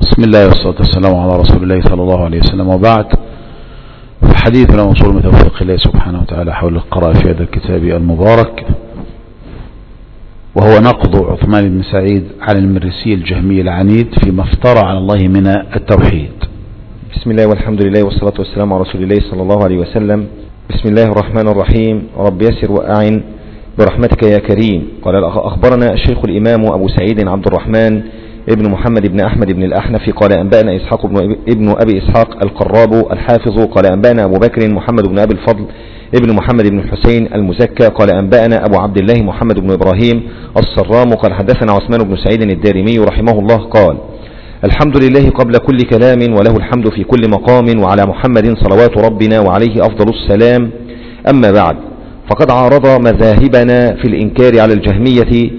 بسم الله والصلاة والسلام على رسول الله صلى الله عليه وسلم، وبعد. حديثنا موصول من توفيق الله سبحانه وتعالى حول القراءة في هذا الكتاب المبارك، وهو نقض عثمان بن سعيد على المريسي الجهمي العنيد فيما افترى على الله من التوحيد. بسم الله والحمد لله والصلاة والسلام على رسول الله صلى الله عليه وسلم. بسم الله الرحمن الرحيم. رب يسر وأعن برحمتك يا كريم. قال أخبرنا الشيخ الإمام أبو سعيد عبد الرحمن ابن محمد بن أحمد بن الأحنف قال أنبأنا إسحاق ابن أبي إسحاق القراب الحافظ قال أنبأنا أبو بكر محمد بن أبي الفضل ابن محمد بن الحسين المزكى قال أنبأنا أبو عبد الله محمد بن إبراهيم الصرام قال حدثنا عثمان بن سعيد الدارمي رحمه الله قال الحمد لله قبل كل كلام وله الحمد في كل مقام وعلى محمد صلوات ربنا وعليه أفضل السلام. أما بعد، فقد عارض مذاهبنا في الإنكار على الجهمية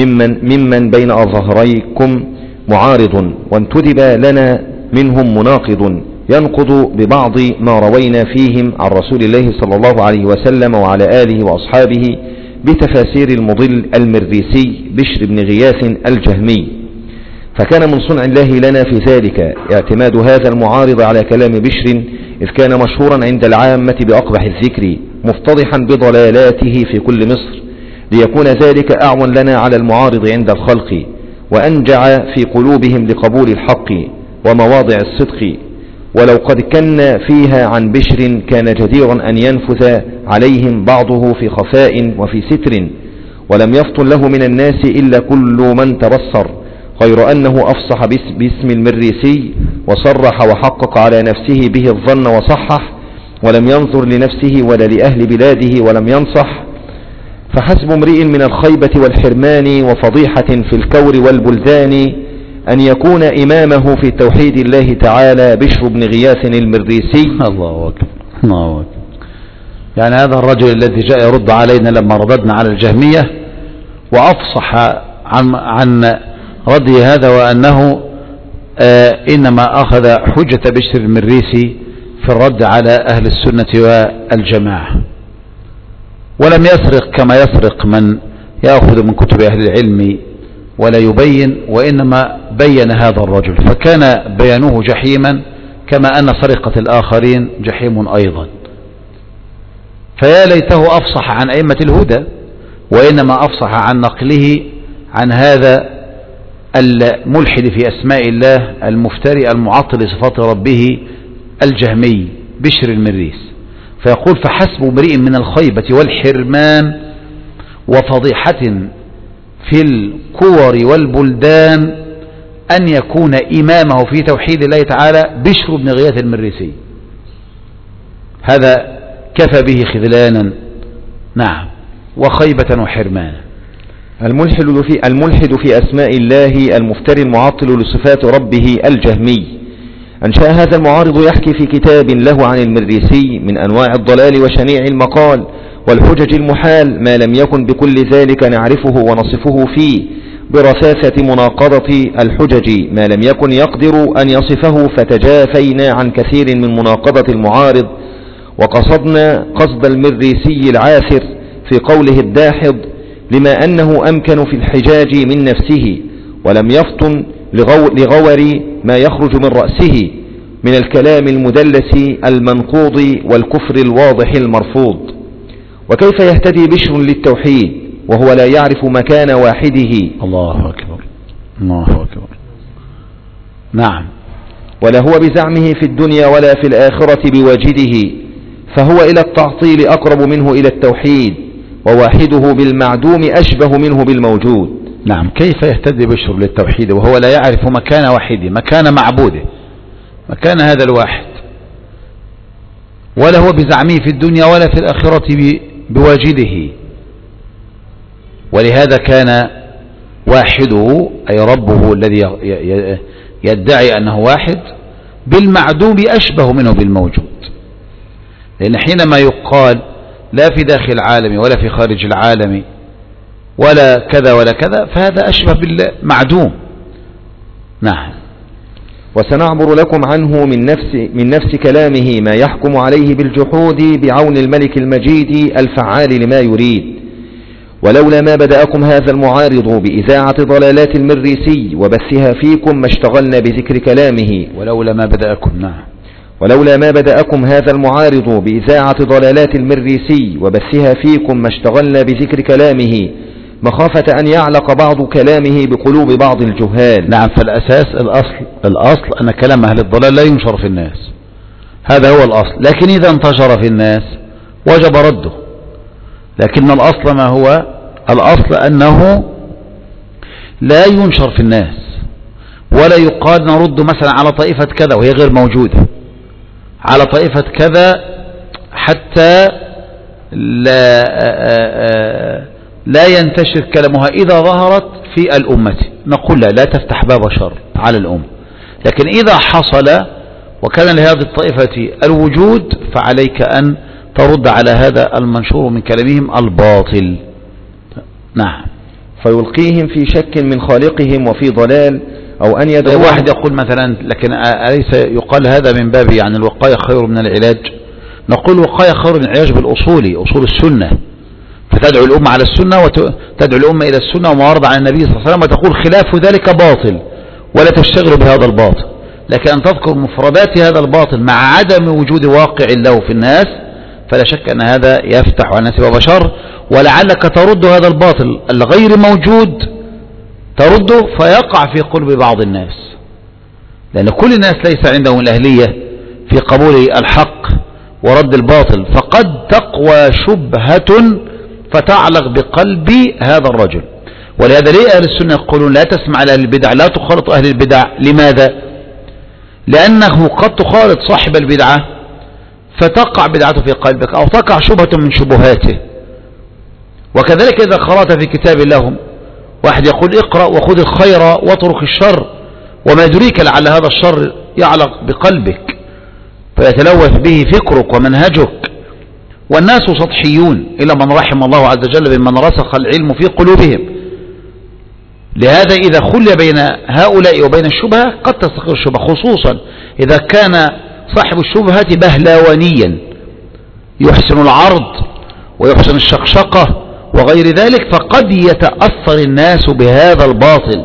ممن بين أظهريكم معارض، وانتدب لنا منهم مناقض ينقض ببعض ما روينا فيهم عن رسول الله صلى الله عليه وسلم وعلى آله وأصحابه بتفاسير المضل المريسي بشر بن غياث الجهمي، فكان من صنع الله لنا في ذلك اعتماد هذا المعارض على كلام بشر، إذ كان مشهورا عند العامة بأقبح الذكر مفتضحا بضلالاته في كل مصر، ليكون ذلك أعون لنا على المعارض عند الخلق وأنجع في قلوبهم لقبول الحق ومواضع الصدق. ولو قد كن فيها عن بشر كان جديرا أن ينفذ عليهم بعضه في خفاء وفي ستر، ولم يفطن له من الناس إلا كل من تبصر، غير أنه أفصح باسم المريسي وصرح وحقق على نفسه به الظن وصحح، ولم ينظر لنفسه ولا لأهل بلاده ولم ينصح. فحسب امرئ من الخيبة والحرمان وفضيحة في الكور والبلدان أن يكون إمامه في توحيد الله تعالى بشر بن غياث المريسي. الله أكبر الله أكبر. يعني هذا الرجل الذي جاء يرد علينا لما رددنا على الجهمية وأفصح عن رده هذا، وأنه إنما أخذ حجة بشر المريسي في الرد على أهل السنة والجماعة، ولم يسرق كما يسرق من يأخذ من كتب أهل العلم ولا يبين، وإنما بين هذا الرجل، فكان بيانه جحيما كما أن سرقة الآخرين جحيم أيضا. فيا ليته أفصح عن أئمة الهدى، وإنما أفصح عن نقله عن هذا الملحد في أسماء الله المفتري المعطل صفات ربه الجهمي بشر المريس. فيقول فحسب امرئ من الخيبة والحرمان وفضيحة في الكور والبلدان أن يكون إمامه في توحيد الله تعالى بشر بن غياث المريسي. هذا كفى به خذلانا، نعم، وخيبة وحرمانا. الملحد في أسماء الله المفتري المعطل لصفات ربه الجهمي. أنشأ هذا المعارض يحكي في كتاب له عن المريسي من أنواع الضلال وشنيع المقال والحجج المحال ما لم يكن بكل ذلك نعرفه ونصفه فيه، برثاثة مناقضة الحجج ما لم يكن يقدر أن يصفه، فتجافينا عن كثير من مناقضة المعارض، وقصدنا قصد المريسي العاثر في قوله الداحض لما أنه أمكن في الحجاج من نفسه، ولم يفطن لغور ما يخرج من رأسه من الكلام المدلس المنقوض والكفر الواضح المرفوض. وكيف يهتدي بشر للتوحيد وهو لا يعرف مكان واحده؟ الله أكبر الله أكبر. نعم. ولا هو بزعمه في الدنيا ولا في الآخرة بواجده، فهو إلى التعطيل أقرب منه إلى التوحيد، وواحده بالمعدوم أشبه منه بالموجود. نعم. كيف يهتدي بشر للتوحيد وهو لا يعرف مكان واحده، مكان معبوده، مكان هذا الواحد، ولا هو بزعمه في الدنيا ولا في الآخرة بواجده. ولهذا كان واحده أي ربه الذي يدعي أنه واحد بالمعدوم أشبه منه بالموجود، لأن حينما يقال لا في داخل العالم ولا في خارج العالم ولا كذا ولا كذا، فهذا أشبه بالمعدوم. نعم. وسنعبر لكم عنه من نفس كلامه ما يحكم عليه بالجحود بعون الملك المجيد الفعال لما يريد. ولولا ما بدأكم هذا المعارض بإذاعة ضلالات المريسي وبثها فيكم ما اشتغلنا بذكر كلامه. ولولا ما بدأكم. نعم. ولولا ما بدأكم هذا المعارض بإذاعة ضلالات المريسي وبثها فيكم ما اشتغلنا بذكر كلامه مخافة أن يعلق بعض كلامه بقلوب بعض الجهال. نعم. فالأساس الأصل أن كلام أهل الضلال لا ينشر في الناس، هذا هو الأصل. لكن إذا انتشر في الناس وجب رده. لكن الأصل ما هو؟ الأصل أنه لا ينشر في الناس، ولا يقال نرد مثلا على طائفة كذا وهي غير موجودة، على طائفة كذا حتى لا ينتشر كلامها إذا ظهرت في الأمة. نقول لا تفتح باب شر على الأمة. لكن إذا حصل وكان لهذه الطائفة الوجود فعليك أن ترد على هذا المنشور من كلامهم الباطل. نعم. فيلقيهم في شك من خالقهم وفي ضلال، أو أن يدعو واحد يقول مثلا لكن أليس يقال هذا من باب يعني الوقاية خير من العلاج؟ نقول الوقاية خير من العلاج بالأصول، أصول السنة. فتدعو الأمة على السنة وتدعو الأمة إلى السنة وما ورد عن النبي صلى الله عليه وسلم وتقول خلاف ذلك باطل ولا تشتغل بهذا الباطل. لكن أن تذكر مفردات هذا الباطل مع عدم وجود واقع له في الناس فلا شك أن هذا يفتح على الناس باب شر، ولعلك ترد هذا الباطل الغير موجود ترده فيقع في قلب بعض الناس، لأن كل الناس ليس عندهم الأهلية في قبول الحق ورد الباطل، فقد تقوى شبهة فتعلق بقلب هذا الرجل. ولهذا ليه أهل السنة يقولون لا تسمع لأهل البدع، لا تخالط أهل البدع. لماذا؟ لأنه قد تخالط صاحب البدعة فتقع بدعته في قلبك أو تقع شبهة من شبهاته. وكذلك إذا قرأت في كتاب لهم واحد يقول اقرأ وخذ الخير واترك الشر، وما يدريك لعل هذا الشر يعلق بقلبك فيتلوث به فكرك ومنهجك. والناس سطحيون إلا من رحم الله عز وجل بمن رسخ العلم في قلوبهم. لهذا إذا خلي بين هؤلاء وبين الشبهة قد تستقر الشبهة، خصوصا إذا كان صاحب الشبهة بهلاوانيا يحسن العرض ويحسن الشقشقة وغير ذلك، فقد يتأثر الناس بهذا الباطل.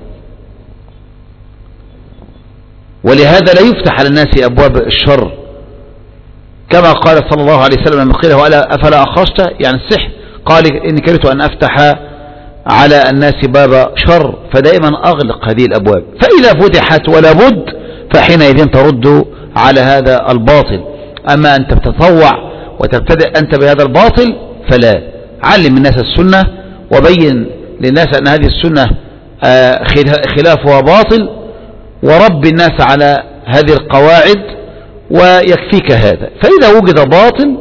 ولهذا لا يفتح على الناس أبواب الشر، كما قال صلى الله عليه وسلم لما قيل له أفلا أخرجت يعني السحر، قال إني كرهت أن أفتح على الناس باب شر، فدائما أغلق هذه الأبواب. فإذا فتحت ولا بد فحينئذ ترد على هذا الباطل. أما أن تتطوع وتبتدئ أنت بهذا الباطل فلا. علم الناس السنة وبين للناس أن هذه السنة خلافها باطل، ورب الناس على هذه القواعد ويكفيك هذا. فإذا وجد باطل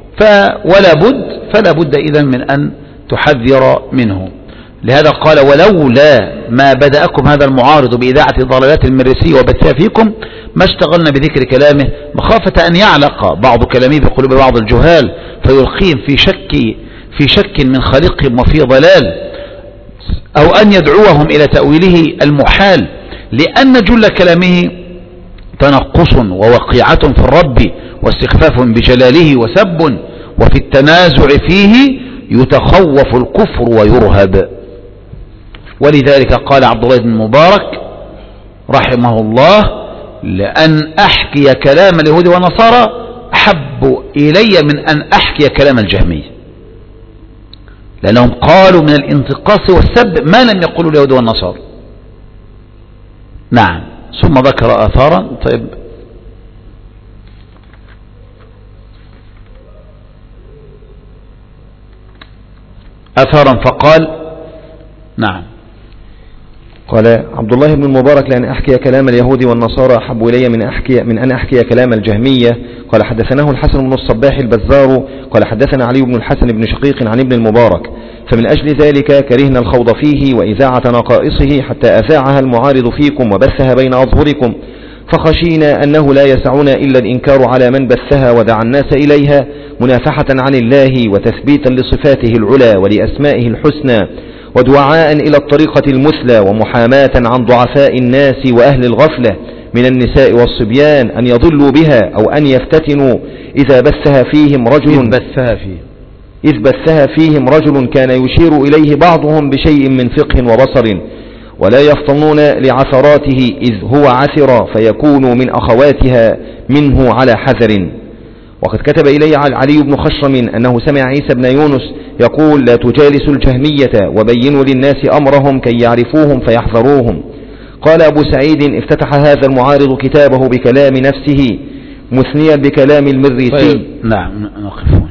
فلا بد إذن من أن تحذر منه. لهذا قال ولولا ما بدأكم هذا المعارض بإذاعة ضلالات المريسي وبثها فيكم ما اشتغلنا بذكر كلامه مخافة أن يعلق بعض كلامه بقلوب بعض الجهال فيلقيهم في شك من خالقهم وفي ضلال، أو أن يدعوهم إلى تأويله المحال، لأن جل كلامه تنقص ووقيعة في الرب واستخفاف بجلاله وسب، وفي التنازع فيه يتخوف الكفر ويرهب. ولذلك قال عبد الله بن مبارك رحمه الله لأن أحكي كلام اليهود والنصارى أحب إلي من أن أحكي كلام الجهمية، لأنهم قالوا من الانتقاص والسب ما لم يقولوا اليهود والنصارى. نعم. ثم ذكر آثارا. طيب آثارا فقال نعم. قال عبد الله بن المبارك لأن أحكي كلام اليهود والنصارى أحب إلي من أن أحكي كلام الجهمية. قال حدثناه الحسن بن الصباح البزار قال حدثنا علي بن الحسن بن شقيق عن ابن المبارك، فمن أجل ذلك كرهنا الخوض فيه وإذاعة نقائصه حتى أذاعها المعارض فيكم وبثها بين أظهركم، فخشينا أنه لا يسعنا إلا الإنكار على من بثها ودعا الناس إليها منافحة عن الله وتثبيتا لصفاته العلى ولأسمائه الحسنى، ودعاء إلى الطريقة المثلى ومحاماة عن ضعفاء الناس وأهل الغفلة من النساء والصبيان أن يضلوا بها أو أن يفتتنوا إذا بثها فيهم رجل إذ بثها فيهم رجل كان يشير إليه بعضهم بشيء من فقه وبصر، ولا يفطنون لعثراته إذ هو عثر فيكون من أخواتها منه على حذر. وقد كتب إلي علي بن خشرم أنه سمع عيسى بن يونس يقول: لا تجالسوا الجهمية وبينوا للناس أمرهم كي يعرفوهم فيحذروهم. قال أبو سعيد: افتتح هذا المعارض كتابه بكلام نفسه مثنيا بكلام المريسي. نعم، نقف.